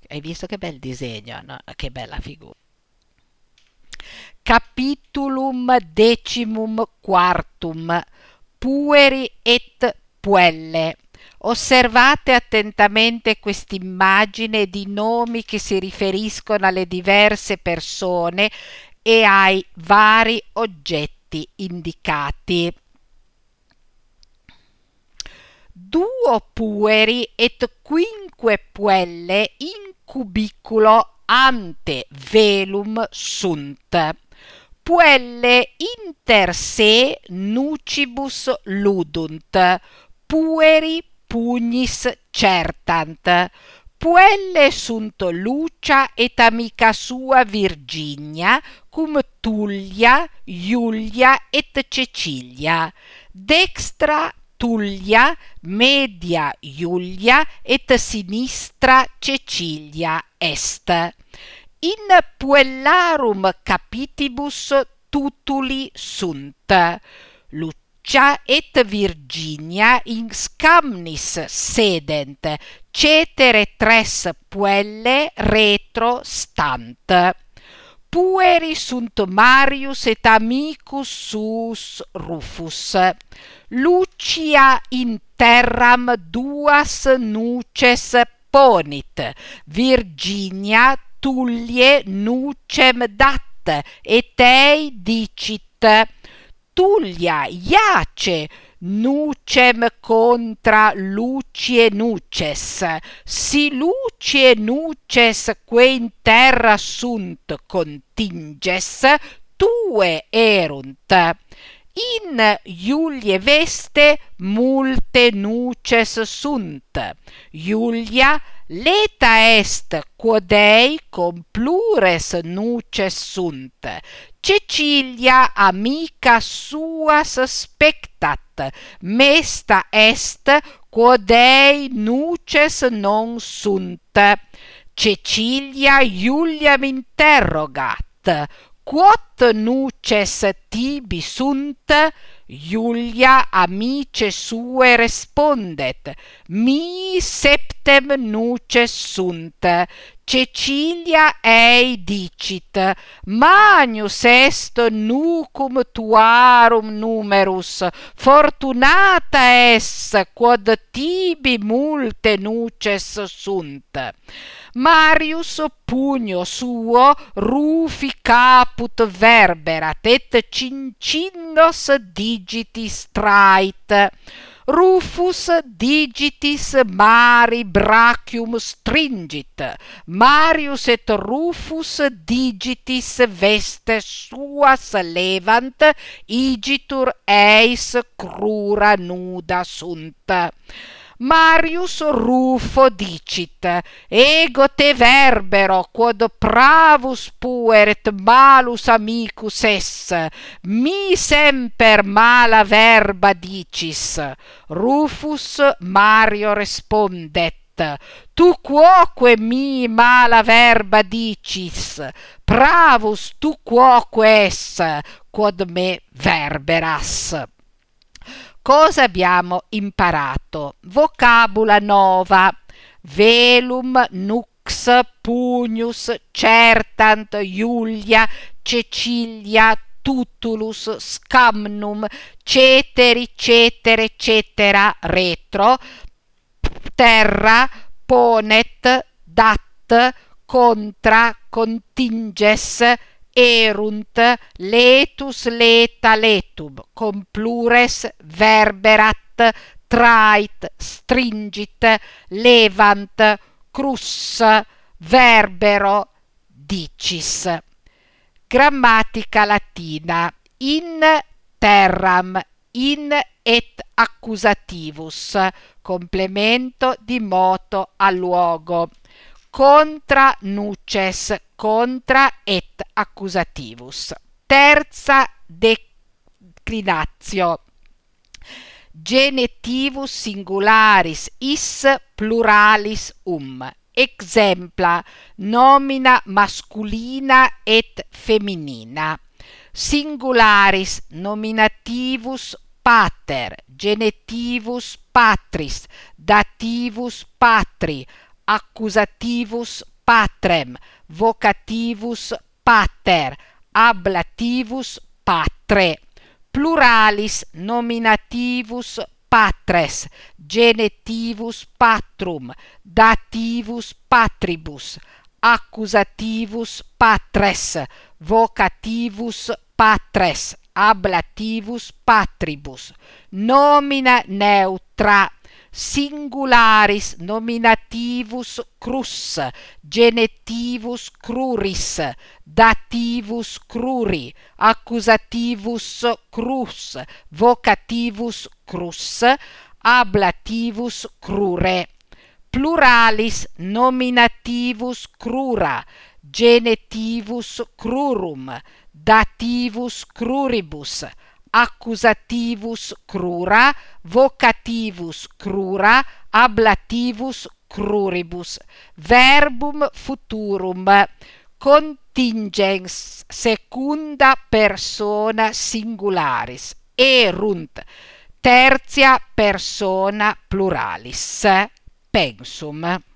Hai visto che bel disegno, no? Che bella figura. Capitulum decimum quartum, pueri et puelle. Osservate attentamente quest'immagine di nomi che si riferiscono alle diverse persone e ai vari oggetti indicati. Duo pueri et quinque puelle in cubiculo ante velum sunt. Puelle inter se nucibus ludunt, pueri pugnis certant. Puelle sunt Lucia et amica sua Virginia, cum Tullia, Iulia et Cecilia. Dextra Tullia, media Iulia et sinistra Cecilia est. In puellarum capitibus tutuli sunt. Lucia et Virginia in scamnis sedent, cetere tres puelle retro stant. Pueri sunt Marius et amicus suus Rufus. Lucia in terram duas nuces ponit, Virginia Tullie nucem dat, et ei dicit: Tullia iace nucem contra Lucie nuces, si Lucie nuces que in terra sunt continges, tue erunt. In Iulie veste multe nuces sunt. Iulia leta est quod ei cum plures nuces sunt. Cecilia amica suas spectat, mesta est quod ei nuces non sunt. Cecilia Iuliam interrogat: quod nuces tibi sunt? Iulia amice sue respondet: mi septem nuces sunt. Cecilia ei dicit: Magnus est nucum tuarum numerus, fortunata es quod tibi multe nuces sunt. Marius pugno suo rufi caput verberat et cincinnos digitis trait. Rufus digitis mari brachium stringit. Marius et Rufus digitis vestes suas levant, igitur eis crura nuda sunt. Marius Rufo dicit: ego te verbero quod pravus puer et malus amicus es, mi semper mala verba dicis. Rufus Mario respondet: tu quoque mi mala verba dicis, pravus tu quoque es, quod me verberas. Cosa abbiamo imparato? Vocabula nova: velum, nux, pugnus, certant, Iulia, Cecilia, tutulus, scamnum, ceteri, cetere, eccetera, retro, terra, ponet, dat, contra, continges, erunt, letus, leta, letum, cum plures verberat, trait, stringit, levant, crus, verbero, dicis. Grammatica latina: in terram, in et accusativus, complemento di moto a luogo. Contra nuces, contra et accusativus. Terza declinatio: genitivus singularis is pluralis exempla: nomina masculina et feminina. Singularis nominativus pater, genitivus patris, dativus patri, accusativus patrem, vocativus pater, ablativus patre, pluralis nominativus patres, genitivus patrum, dativus patribus, accusativus patres, vocativus patres, ablativus patribus, nomina neutra, singularis nominativus crus, genitivus cruris, dativus cruri, accusativus crus, vocativus crus, ablativus crure, pluralis nominativus crura, genitivus crurum, dativus cruribus, accusativus crura, vocativus crura, ablativus cruribus, verbum futurum, contingens secunda persona singularis, erunt tertia persona pluralis, pensum.